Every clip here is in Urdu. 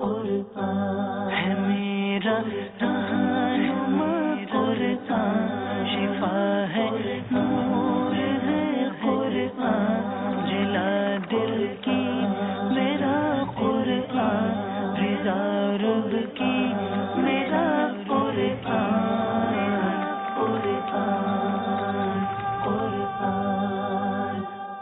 قرآن ہے میرا رہنما قرآن، شفا ہے نور ہے قرآن، جلا دل کی میرا قرآن، رضا رب کی میرا قرآن، قرآن قرآن۔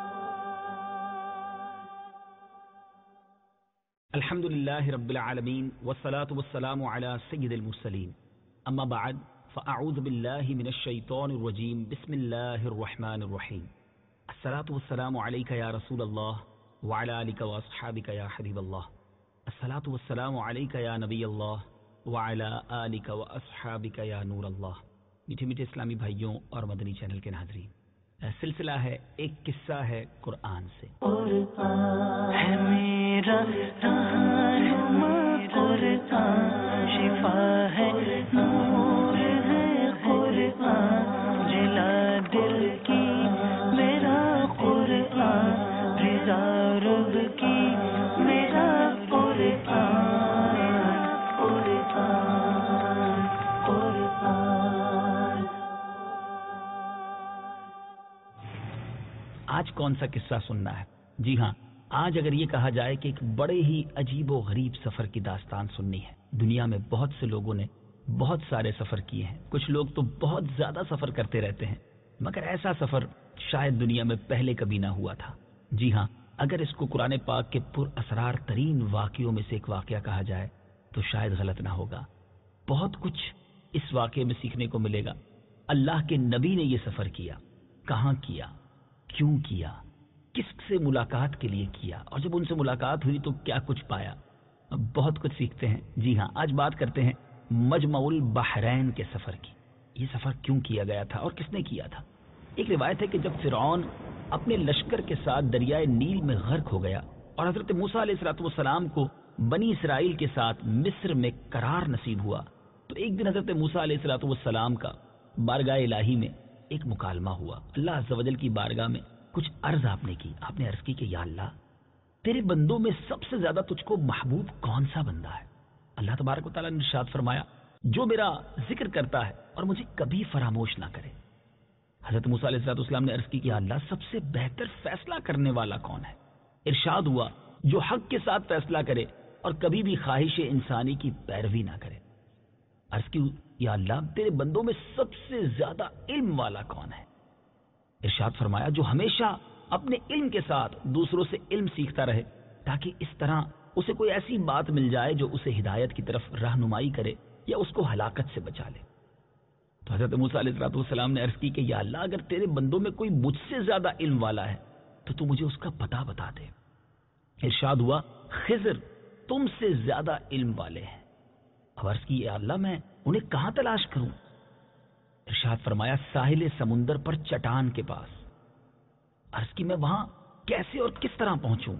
الحمد للہ رب العالمین والصلاة والسلام علی سید المرسلین، اما بعد فاعوذ باللہ من الشیطان الرجیم، بسم اللہ الرحمن الرحیم۔ الصلاة والسلام علیک یا رسول اللہ وعلی آلک واصحابک یا حبیب اللہ، الصلاة والسلام علیک یا نبی اللہ وعلی آلک واصحابک یا نور اللہ۔ میٹھے میٹھے اسلامی بھائیوں اور مدنی چینل کے ناظرین، سلسلہ ہے ایک قصہ ہے قرآن سے۔ قرآن ہے میرا رہنما قرآن، شفا ہے نور ہے قرآن، جلا دل کی میرا قرآن، رضا رب کی میرا قرآن، قرآن قرآن۔ آج کون سا قصہ سننا ہے؟ جی ہاں، آج اگر یہ کہا جائے کہ ایک بڑے ہی عجیب و غریب سفر کی داستان سننی ہے۔ دنیا میں بہت سے لوگوں نے بہت سارے سفر کیے ہیں، کچھ لوگ تو بہت زیادہ سفر کرتے رہتے ہیں، مگر ایسا سفر شاید دنیا میں پہلے کبھی نہ ہوا تھا۔ جی ہاں، اگر اس کو قرآن پاک کے پر اسرار ترین واقعوں میں سے ایک واقعہ کہا جائے تو شاید غلط نہ ہوگا۔ بہت کچھ اس واقعے میں سیکھنے کو ملے گا۔ اللہ کے نبی نے یہ سفر کیا، کہاں کیا، کیوں کیا، کس سے ملاقات کے لیے کیا، اور جب ان سے ملاقات ہوئی تو کیا کچھ پایا، بہت کچھ سیکھتے ہیں۔ جی ہاں، آج بات کرتے ہیں مجمع البحرین کے سفر کی۔ یہ سفر کیوں کیا گیا تھا اور کس نے کیا تھا؟ ایک روایت ہے کہ جب فرعون اپنے لشکر کے ساتھ دریائے نیل میں غرق ہو گیا اور حضرت موسیٰ علیہ السلام کو بنی اسرائیل کے ساتھ مصر میں قرار نصیب ہوا، تو ایک دن حضرت موسیٰ علیہ السلام کا بارگاہ الہی میں ایک مکالمہ ہوا۔ اللہ عز و جل کی بارگاہ میں کچھ عرض آپ نے کی۔ آپ نے عرض کی کہ یا اللہ، تیرے بندوں میں سب سے زیادہ تجھ کو محبوب کون سا بندہ ہے؟ اللہ تبارک و تعالیٰ نے ارشاد فرمایا، جو میرا ذکر کرتا ہے اور مجھے کبھی فراموش نہ کرے۔ حضرت موسیٰ علیہ السلام نے عرض کی کہ یا اللہ، سب سے بہتر فیصلہ کرنے والا کون ہے؟ ارشاد ہوا، جو حق کے ساتھ فیصلہ کرے اور کبھی بھی خواہش انسانی کی پیروی نہ کرے۔ عرض کی یا اللہ، تیرے بندوں میں سب سے زیادہ علم والا کون ہے؟ ارشاد فرمایا، جو ہمیشہ اپنے علم کے ساتھ دوسروں سے علم سیکھتا رہے، تاکہ اس طرح اسے کوئی ایسی بات مل جائے جو اسے ہدایت کی طرف رہنمائی کرے یا اس کو ہلاکت سے بچا لے۔ تو حضرت موسیٰ علیہ السلام نے عرض کی کہ یا اللہ، اگر تیرے بندوں میں کوئی مجھ سے زیادہ علم والا ہے تو مجھے اس کا پتہ بتا دے۔ ارشاد ہوا، خضر تم سے زیادہ علم والے ہیں۔ اب عرض کی یا اللہ، میں انہیں کہاں تلاش کروں؟ ارشاد فرمایا، ساحل سمندر پر چٹان کے پاس۔ عرض کی میں وہاں کیسے اور کس طرح پہنچوں؟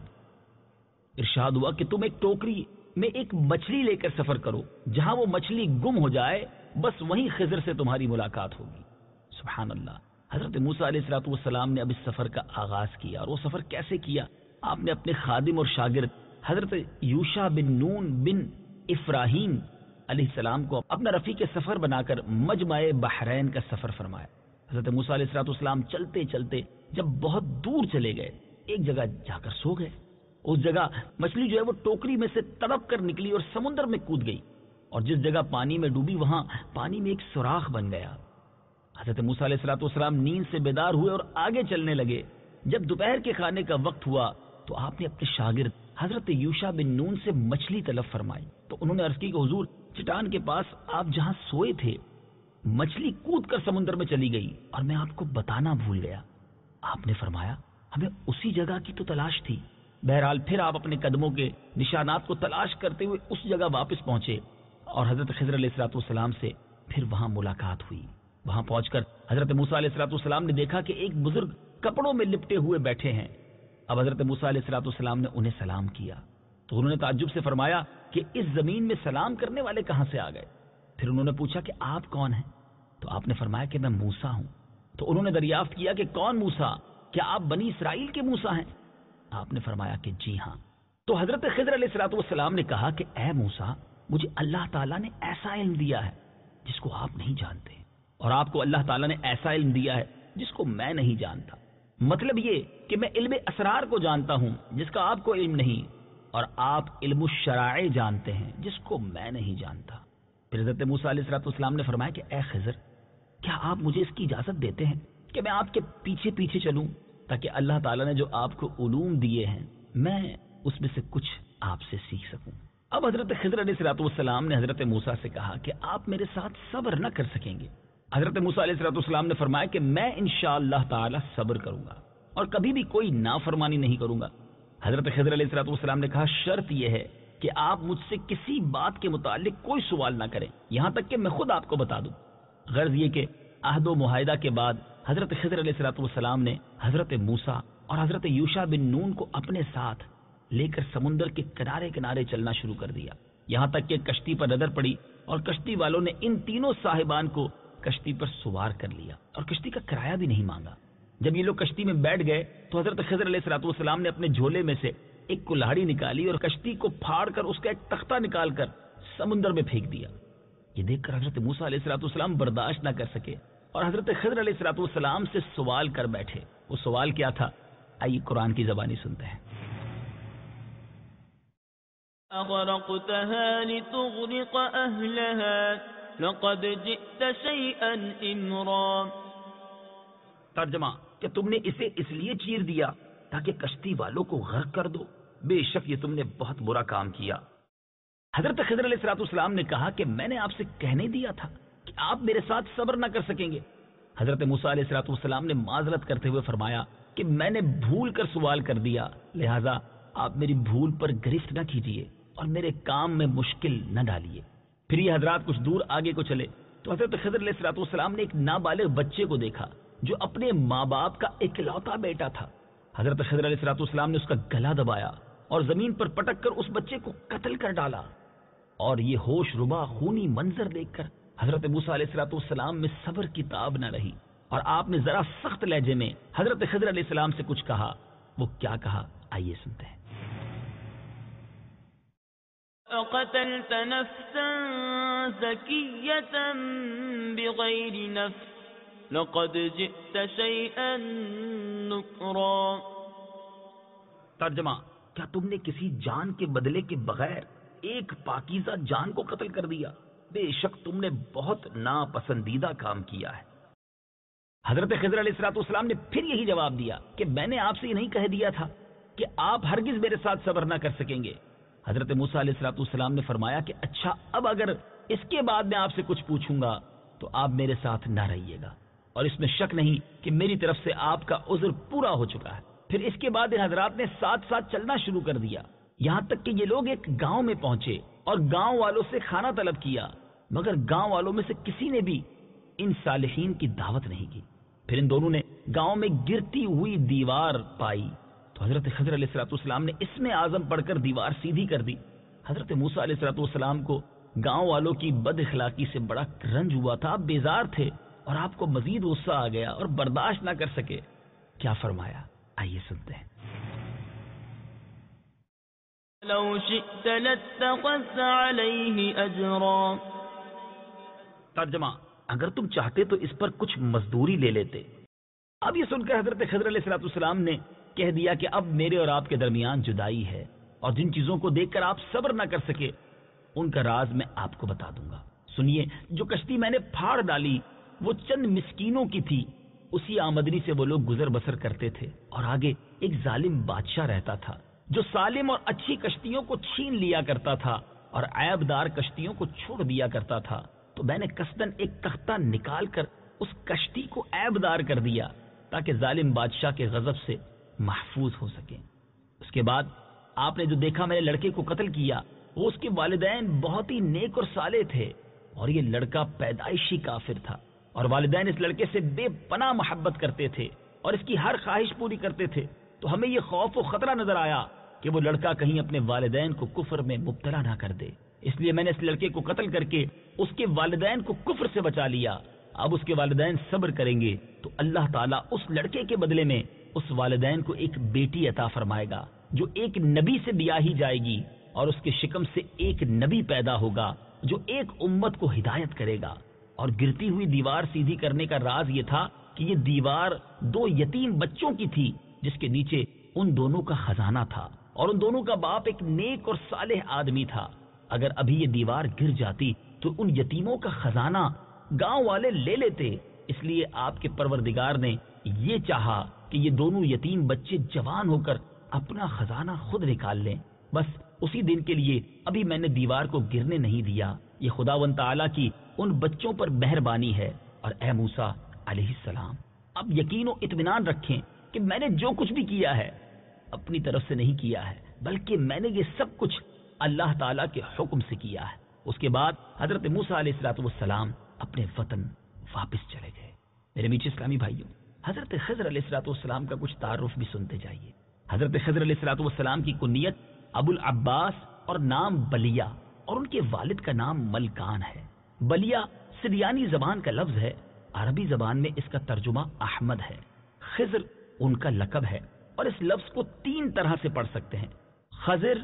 ارشاد ہوا کہ تم ایک ٹوکری میں ایک مچھلی لے کر سفر کرو، جہاں وہ مچھلی گم ہو جائے بس وہیں خضر سے تمہاری ملاقات ہوگی۔ سبحان اللہ۔ حضرت موسیٰ علیہ السلام نے اب اس سفر کا آغاز کیا، اور وہ سفر کیسے کیا؟ آپ نے اپنے خادم اور شاگرد حضرت یوشع بن نون بن افراہیم علیہ السلام کو اپنا رفیق سفر بنا کر مجمع بحرین کا سفر فرمایا۔ حضرت موسیٰ علیہ السلام چلتے چلتے جب بہت دور چلے گئے، ایک جگہ جا کر سو گئے۔ اس جگہ مچھلی جو ہے وہ ٹوکری میں سے تڑپ کر نکلی اور سمندر میں کود گئی، اور جس جگہ پانی میں ڈوبی وہاں پانی میں ایک سوراخ بن گیا۔ حضرت موسیٰ علیہ السلام نیند سے بیدار ہوئے اور آگے چلنے لگے۔ جب دوپہر کے کھانے کا وقت ہوا تو آپ نے اپنے شاگرد حضرت یوشع بن نون سے مچھلی طلب فرمائی۔ تو انہوں نے عرض کی کہ حضور، چٹان کے پاس آپ جہاں سوئے تھے مچھلی کود کر سمندر میں چلی گئی اور میں آپ کو بتانا بھول گیا۔ آپ نے فرمایا، ہمیں اسی جگہ کی تو تلاش تھی۔ بہرحال پھر آپ اپنے قدموں کے نشانات کو تلاش کرتے ہوئے اس جگہ واپس پہنچے، اور حضرت خضر علیہ السلام سے پھر وہاں ملاقات ہوئی۔ وہاں پہنچ کر حضرت موسیٰ علیہ السلام نے دیکھا کہ ایک بزرگ کپڑوں میں لپٹے ہوئے بیٹھے ہیں۔ اب حضرت موسیٰ علیہ السلام نے انہیں سلام کیا تو انہوں نے تعجب سے فرمایا کہ اس زمین میں سلام کرنے والے کہاں سے آ گئے؟ پھر انہوں نے پوچھا کہ آپ کون ہیں؟ تو آپ نے فرمایا کہ میں موسیٰ ہوں۔ تو انہوں نے دریافت کیا کہ کون موسیٰ؟ کیا آپ بنی اسرائیل کے موسیٰ ہیں؟ آپ نے فرمایا کہ جی ہاں۔ تو حضرت خضر علیہ الصلوۃ والسلام نے کہا کہ اے موسیٰ، مجھے اللہ تعالیٰ نے ایسا علم دیا ہے جس کو آپ نہیں جانتے، اور آپ کو اللہ تعالیٰ نے ایسا علم دیا ہے جس کو میں نہیں جانتا۔ مطلب یہ کہ میں علم اسرار کو جانتا ہوں جس کا آپ کو علم نہیں، اور آپ علم الشرائع جانتے ہیں جس کو میں نہیں جانتا۔ پھر حضرت موسیٰ علیہ الصلوۃ والسلام نے فرمایا کہ اے خضر، کیا آپ مجھے اس کی اجازت دیتے ہیں کہ میں آپ کے پیچھے پیچھے چلوں، تاکہ اللہ تعالیٰ نے جو آپ کو علوم دیے ہیں میں اس میں سے کچھ آپ سے سیکھ سکوں۔ اب حضرت خضر علیہ الصلوۃ والسلام نے حضرت موسیٰ سے کہا کہ آپ میرے ساتھ صبر نہ کر سکیں گے۔ حضرت موسیٰ علیہ الصلوۃ والسلام نے فرمایا کہ میں انشاءاللہ تعالی صبر کروں گا اور کبھی بھی کوئی نافرمانی نہیں کروں گا۔ حضرت خضر علیہ الصلوۃ والسلام نے کہا شرط یہ ہے کہ آپ مجھ سے کسی بات کے متعلق کوئی سوال نہ کریں یہاں تک کہ میں خود آپ کو بتا دوں۔ غرض یہ کہ عہد و معاہدہ کے بعد حضرت خضر علیہ الصلوۃ والسلام نے حضرت موسیٰ اور حضرت یوشع بن نون کو اپنے ساتھ لے کر سمندر کے کنارے کنارے چلنا شروع کر دیا، یہاں تک کہ کشتی پر نظر پڑی اور کشتی والوں نے ان تینوں صاحبان کو کشتی پر سوار کر لیا اور کشتی کا کرایہ بھی نہیں مانگا۔ جب یہ لوگ کشتی میں بیٹھ گئے تو حضرت خضر علیہ الصلوۃ والسلام نے اپنے جھولے میں سے ایک کلاڑی نکالی اور کشتی کو پھاڑ کر اس کا ایک تختہ نکال کر سمندر میں پھینک دیا۔ یہ دیکھ کر حضرت موسیٰ علیہ الصلوۃ والسلام برداشت نہ کر سکے اور حضرت خضر علیہ الصلوۃ والسلام سے سوال کر بیٹھے۔ وہ سوال کیا تھا؟ آئیے قرآن کی زبانی سنتے ہیں۔ أغرقتها لتغرق أهلها لقد جئت شيئا إمرا۔ ترجمہ کہ تم نے اسے اس لیے چیر دیا تاکہ کشتی والوں کو غرق کر دو، بے شک یہ تم نے بہت برا کام کیا۔ حضرت خضر علیہ الصلوۃ والسلام نے کہا کہ میں نے آپ سے کہنے دیا تھا کہ آپ میرے ساتھ صبر نہ کر سکیں گے۔ حضرت موسیٰ علیہ الصلوۃ والسلام نے معذرت کرتے ہوئے فرمایا کہ میں نے بھول کر سوال کر دیا، لہذا آپ میری بھول پر گرفت نہ کیجیے اور میرے کام میں مشکل نہ ڈالیے۔ پھر یہ حضرات کچھ دور آگے کو چلے تو حضرت خضر علیہ الصلوۃ والسلام نے ایک نابالغ بچے کو دیکھا جو اپنے ماں باپ کا اکلوتا بیٹا تھا۔ حضرت خضر علیہ الصلوۃ والسلام نے اس کا گلا دبایا اور زمین پر پٹک کر اس بچے کو قتل کر ڈالا، اور یہ ہوش ربا خونی منظر دیکھ کر حضرت موسیٰ علیہ الصلوۃ والسلام میں صبر کی تاب نہ رہی، اور آپ نے ذرا سخت لہجے میں حضرت خضر علیہ السلام سے کچھ کہا۔ وہ کیا کہا آئیے سنتے ہیں۔ أقتلت نفسا زكية بغير نفس لقد جئت شيئا نكرا۔ ترجمہ کیا تم نے کسی جان کے بدلے کے بغیر ایک پاکیزہ جان کو قتل کر دیا؟ بے شک تم نے بہت ناپسندیدہ کام کیا ہے۔ حضرت خضر علیہ الصلوۃ والسلام نے پھر یہی جواب دیا کہ میں نے آپ سے یہ نہیں کہہ دیا تھا کہ آپ ہرگز میرے ساتھ صبر نہ کر سکیں گے۔ حضرت موسیٰ علیہ الصلوۃ والسلام نے فرمایا کہ اچھا، اب اگر اس کے بعد میں آپ سے کچھ پوچھوں گا تو آپ میرے ساتھ نہ رہیے گا، اور اس میں شک نہیں کہ میری طرف سے آپ کا عذر پورا ہو چکا ہے۔ پھر اس کے بعد ان حضرات نے ساتھ ساتھ چلنا شروع کر دیا، یہاں تک کہ یہ لوگ ایک گاؤں میں پہنچے اور گاؤں والوں سے کھانا طلب کیا، مگر گاؤں والوں میں سے کسی نے بھی ان صالحین کی دعوت نہیں کی۔ پھر ان دونوں نے گاؤں میں گرتی ہوئی دیوار پائی تو حضرت خضر علیہ الصلوۃ والسلام نے اسم اعظم پڑھ کر دیوار سیدھی کر دی۔ حضرت موسیٰ علیہ الصلوۃ والسلام کو گاؤں والوں کی بد اخلاقی سے بڑا رنج ہوا تھا، آپ بیزار تھے اور آپ کو مزید غصہ آ گیا اور برداشت نہ کر سکے۔ کیا فرمایا آئیے سنتے ہیں۔ لو شئت لاتخذت عليه اجرا۔ ترجمہ اگر تم چاہتے تو اس پر کچھ مزدوری لے لیتے۔ اب یہ سن کر حضرت خضر علیہ الصلوۃ والسلام نے کہہ دیا کہ اب میرے اور آپ کے درمیان جدائی ہے، اور جن چیزوں کو دیکھ کر آپ صبر نہ کر سکے ان کا راز میں آپ کو بتا دوں گا۔ سنیے، جو کشتی میں نے پھاڑ ڈالی وہ چند مسکینوں کی تھی، اسی آمدنی سے وہ لوگ گزر بسر کرتے تھے، اور آگے ایک ظالم بادشاہ رہتا تھا جو سالم اور اچھی کشتیوں کو چھین لیا کرتا تھا اور عیب دار کشتیوں کو چھوڑ دیا کرتا تھا۔ تو میں نے قصدن ایک تختہ نکال کر اس کشتی کو عیب دار کر دیا تاکہ ظالم بادشاہ کے غضب سے محفوظ ہو سکیں۔ اس کے بعد آپ نے جو دیکھا میں نے لڑکے کو قتل کیا، وہ اس کے والدین بہت ہی نیک اور صالح تھے، اور یہ لڑکا پیدائشی کافر تھا، اور والدین اس لڑکے سے بے پناہ محبت کرتے تھے اور اس کی ہر خواہش پوری کرتے تھے۔ تو ہمیں یہ خوف و خطرہ نظر آیا کہ وہ لڑکا کہیں اپنے والدین کو کفر میں مبتلا نہ کر دے، اس لیے میں نے اس لڑکے کو قتل کر کے اس کے والدین کو کفر سے بچا لیا۔ اب اس کے والدین صبر کریں گے تو اللہ تعالیٰ اس لڑکے کے بدلے میں اس والدین کو ایک بیٹی عطا فرمائے گا جو ایک نبی سے بیاہی جائے گی اور اس کے شکم سے ایک نبی پیدا ہوگا جو ایک امت کو ہدایت کرے گا. اور گرتی ہوئی دیوار سیدھی کرنے کا راز یہ تھا کہ یہ دیوار 2 یتیم بچوں کی تھی جس کے نیچے ان دونوں کا خزانہ تھا اور ان دونوں کا باپ ایک نیک اور صالح آدمی تھا. اگر ابھی یہ دیوار گر جاتی تو ان یتیموں کا خزانہ گاؤں والے لے لیتے. اس لیے آپ کے پروردگار نے یہ چاہا کہ یہ دونوں یتیم بچے جوان ہو کر اپنا خزانہ خود نکال لیں. بس اسی دن کے لیے ابھی میں نے دیوار کو گرنے نہیں دیا. یہ خداوند تعالیٰ کی ان بچوں پر مہربانی ہے. اور اے موسیٰ علیہ السلام، اب یقین و اطمینان رکھیں کہ میں نے جو کچھ بھی کیا ہے اپنی طرف سے نہیں کیا ہے، بلکہ میں نے یہ سب کچھ اللہ تعالیٰ کے حکم سے کیا ہے. اس کے بعد حضرت موسیٰ علیہ السلام اپنے وطن واپس چلے گئے. میرے میٹھے اسلامی بھائیوں، حضرت خضر علیہ السلام کا کچھ تعارف بھی سنتے جائیے. حضرت خضر علیہ السلام کی کنیت ابو العباس اور نام بلیا اور ان کے والد کا نام ملکان ہے. بلیا سریانی زبان کا لفظ ہے، عربی زبان میں اس کا ترجمہ احمد ہے. خضر ان کا لقب ہے اور اس لفظ کو 3 طرح سے پڑھ سکتے ہیں: خضر،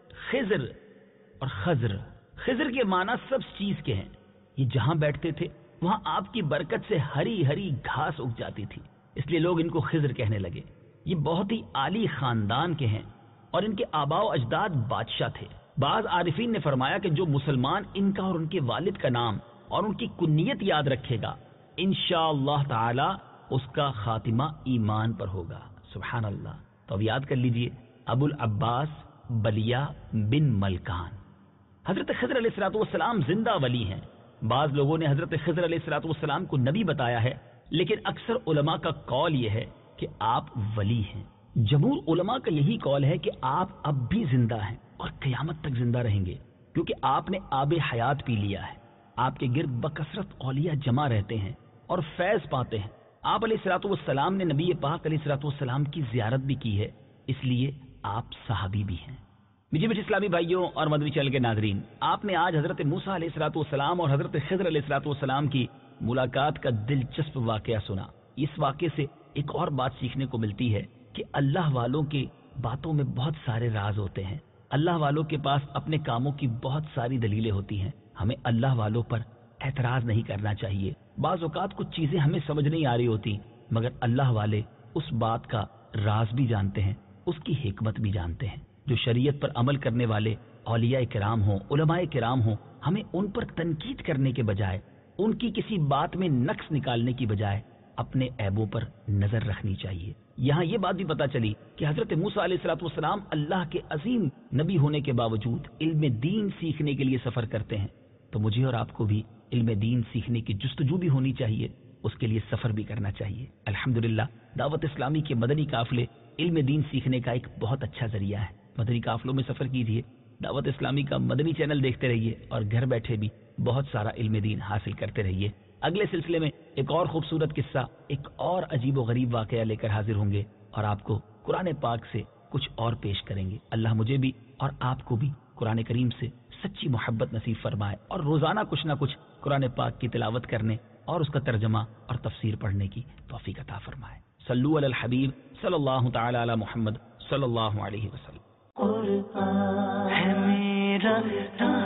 خضر اور خضر. خضر کے معنی سب چیز کے ہیں. یہ جہاں بیٹھتے تھے وہاں آپ کی برکت سے ہری ہری گھاس اگ جاتی تھی، اس لیے لوگ ان کو خضر کہنے لگے. یہ بہت ہی عالی خاندان کے ہیں اور ان کے آباء و اجداد بادشاہ تھے. بعض عارفین نے فرمایا کہ جو مسلمان ان کا اور ان کے والد کا نام اور ان کی کنیت یاد رکھے گا انشاءاللہ تعالی اس کا خاتمہ ایمان پر ہوگا. سبحان اللہ. تو اب یاد کر لیجئے، ابو العباس بلیا بن ملکان. حضرت خضر علیہ السلام زندہ ولی ہیں. بعض لوگوں نے حضرت خضر علیہ السلام کو نبی بتایا ہے، لیکن اکثر علماء کا قول یہ ہے کہ آپ ولی ہیں. جمہور علماء کا یہی قول ہے کہ آپ اب بھی زندہ ہیں اور قیامت تک زندہ رہیں گے، کیونکہ آپ نے آب حیات پی لیا ہے. آپ کے گرد بکثرت اولیاء جمع رہتے ہیں اور فیض پاتے ہیں. آپ علیہ السلام نے نبی پاک علیہ السلام کی زیارت بھی کی ہے، اس لیے آپ صحابی بھی ہیں. میٹھے اسلامی بھائیوں اور مدنی چینل کے ناظرین، آپ نے آج حضرت موسیٰ علیہ السلام اور حضرت خضر علیہ السلام کی ملاقات کا دلچسپ واقعہ سنا. اس واقعے سے ایک اور بات سیکھنے کو ملتی ہے کہ اللہ والوں کی باتوں میں بہت سارے راز ہوتے ہیں. اللہ والوں کے پاس اپنے کاموں کی بہت ساری دلیلیں ہوتی ہیں. ہمیں اللہ والوں پر اعتراض نہیں کرنا چاہیے. بعض اوقات کچھ چیزیں ہمیں سمجھ نہیں آ رہی ہوتی، مگر اللہ والے اس بات کا راز بھی جانتے ہیں، اس کی حکمت بھی جانتے ہیں. جو شریعت پر عمل کرنے والے اولیاء کرام ہوں، علماء کرام ہوں، ہمیں ان پر تنقید کرنے کے بجائے، ان کی کسی بات میں نقص نکالنے کی بجائے اپنے عیبوں پر نظر رکھنی چاہیے. یہاں یہ بات بھی پتا چلی کہ حضرت موسیٰ علیہ السلام اللہ کے عظیم نبی ہونے کے باوجود علم دین سیکھنے کے لیے سفر کرتے ہیں. تو مجھے اور آپ کو بھی علم دین سیکھنے کی جستجو بھی ہونی چاہیے، اس کے لیے سفر بھی کرنا چاہیے. الحمدللہ دعوت اسلامی کے مدنی قافلے علم دین سیکھنے کا ایک بہت اچھا ذریعہ ہے. مدنی قافلوں میں سفر کیجیے، دعوت اسلامی کا مدنی چینل دیکھتے رہیے اور گھر بیٹھے بھی بہت سارا علم دین حاصل کرتے رہیے. اگلے سلسلے میں ایک اور خوبصورت قصہ، ایک اور عجیب و غریب واقعہ لے کر حاضر ہوں گے اور آپ کو قرآن پاک سے کچھ اور پیش کریں گے. اللہ مجھے بھی اور آپ کو بھی قرآن کریم سے سچی محبت نصیب فرمائے اور روزانہ کچھ نہ کچھ قرآن پاک کی تلاوت کرنے اور اس کا ترجمہ اور تفسیر پڑھنے کی توفیق عطا فرمائے. صلو علی الحبیب صلی اللہ تعالی علی محمد صلی اللہ علیہ وسلم. قرآن ہے میرا